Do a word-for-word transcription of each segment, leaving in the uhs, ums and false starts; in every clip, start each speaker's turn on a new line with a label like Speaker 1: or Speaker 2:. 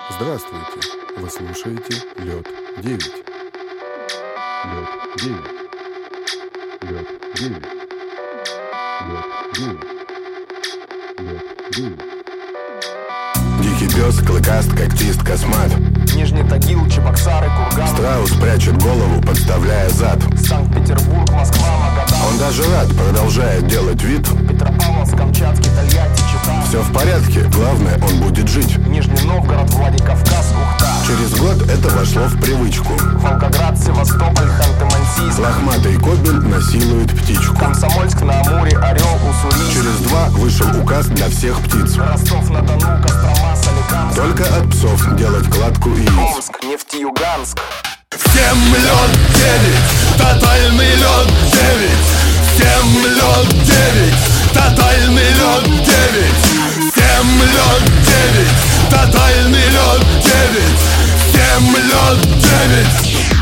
Speaker 1: Здравствуйте! Вы слушаете Лед девять. Лед девять. Лед девять. Лед девять. Лед девять.
Speaker 2: Дикий пес, клыкаст, когтист, космат.
Speaker 3: Нижний Тагил, Чебоксары, Курган.
Speaker 2: Страус прячет голову, подставляя зад.
Speaker 3: Санкт-Петербург, Москва, Магадан.
Speaker 2: Он даже рад, продолжает делать вид.
Speaker 3: Петропавловск, Камчатский, Тольятти, Чита.
Speaker 2: Все в порядке, главное, он будет жить.
Speaker 3: Нижний Новгород, Владикавказ, Ухта.
Speaker 2: Через год это вошло в привычку.
Speaker 3: Волгоград, Севастополь, Ханты-Мансийск.
Speaker 2: Лохматый кобель насилует птичку.
Speaker 3: Комсомольск, на Амуре, Орел, Уссурийск.
Speaker 2: Через два вышел указ для всех птиц.
Speaker 3: Ростов-на-Дону, Кострома, Соликамск.
Speaker 2: Только от псов делать кладку и яиц.
Speaker 3: Омск, Нефтеюганск.
Speaker 2: Всем лед девять, тотальный лед девять. Всем лед девять, тотальный лед девять. Всем лед девять, тотальный лед девять. Всем лед девять.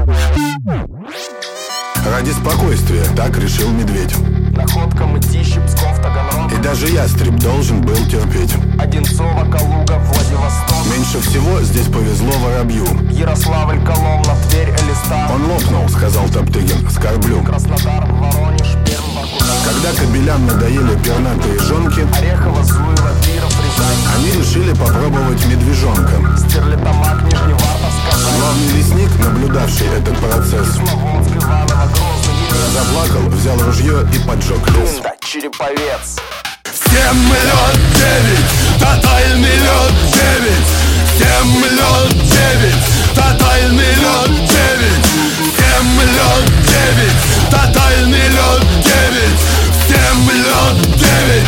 Speaker 2: Ради спокойствия, так решил медведь.
Speaker 3: Находка, Мытищи, Псков, Таганрог.
Speaker 2: И даже ястреб должен был терпеть.
Speaker 3: Одинцово, Калуга, Владивосток.
Speaker 2: Меньше всего здесь повезло воробью.
Speaker 3: Ярославль, Коломна, Тверь, Элиста.
Speaker 2: Он лопнул, сказал Топтыгин, скорблю.
Speaker 3: Краснодар, Воронеж, Пермь, Воркута.
Speaker 2: Когда кобелям надоели пернатые жонки,
Speaker 3: Орехово, Зуево, Киров, Рязань.
Speaker 2: они решили попробовать медвежонка.
Speaker 3: Стерлитамак, Нижневартовск, Казань.
Speaker 2: Главный лесник, наблюдавший этот процесс,
Speaker 3: Кисловодск, Иваново, Грозный,
Speaker 2: заплакал, взял ружье и поджег лес.
Speaker 3: Тунда, Череповец.
Speaker 2: Всем лед девять, тотальный лед девять. Всем лед девять, тотальный лед девять. Всем лед девять, тотальный лед девять. Всем лед девять.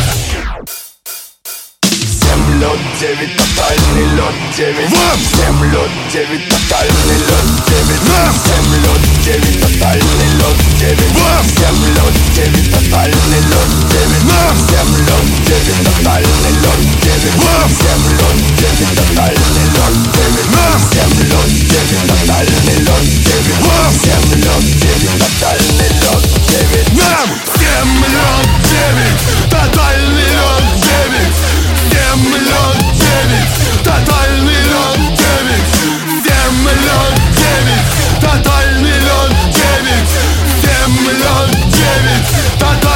Speaker 4: Всем лед девять, тотальный лед девять. Всем лед девять, тотальный лед девять. Всем лед девять, тотальный лед девять. Всем лед девять, тотальный лед девять. Всем лед девять, тотальный лед девять. Всем лед девять, тотальный лед девять. Всем лед девять, тотальный лед девять. Всем лед девять, тотальный лед девять.
Speaker 2: Всем лед девять, тотальный лед девять. Всем лед девять, тотальный лед девять. Всем лед девять, тотальный лед девять. Всем лед девять, тотальный